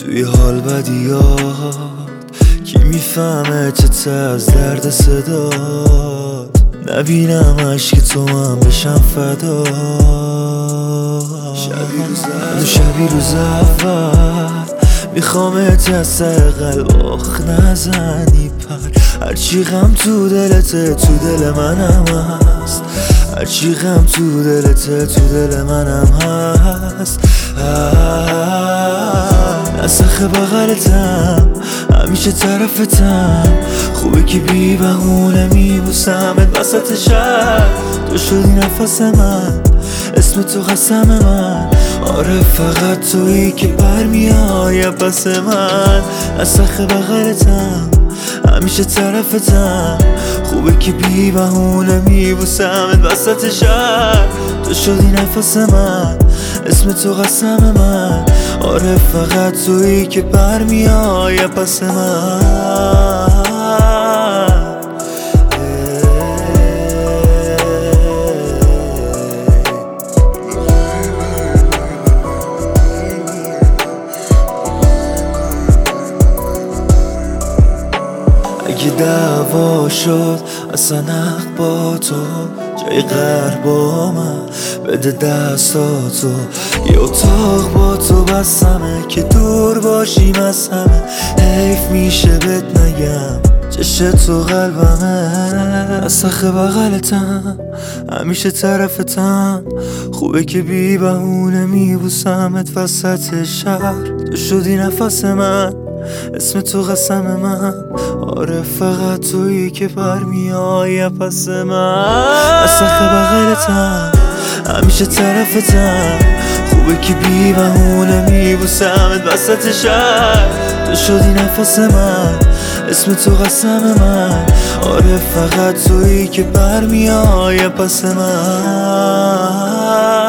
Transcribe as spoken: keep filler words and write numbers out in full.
توی حال بدیات کی میفهمه چه از درد صدات؟ نبینم عشق تو من بشم فدا. شبی روز اول شبی روز اول میخوامت از سر قلب آخ نزنی پر. هرچی غم تو دلته تو دل منم هست، هرچی غم تو دلته تو دل منم هست. نسخ بغلتم همیشه طرفتم، خوبه که بی بهونه میبوسمت وسط شب. تو شدی نفس من، اسم تو قسم من. آره فقط تویی که برمیای پس من. نسخ بغلتم همیشه طرفتم، خوبه که بی بهونه میبوسمت وسط شب. تو شدی نفس من، اسم تو قسم من. آره فقط تویی که برمیای پس من. اگه دعوا شد اصلا حق با تو، جای قهر با من بده دستاتو. یه اتاق با تو بسمه که دور باشیم از همه. حیف میشه بهت نگم چشم تو قلبمه. نسخ بغلتم همیشه طرفتم، خوبه که بی بهونه میبوسمت وسط شهر. تو شدی نفس من، اسم تو قسم من. آره فقط تویی که برمیای پس من. نسخ بغلتم همیشه طرفتم، خوبه که بی بهونه میبوسمت وسط شهر. تو شدی نفس من، اسم تو قسم من. آره فقط تویی که برمیای پس من.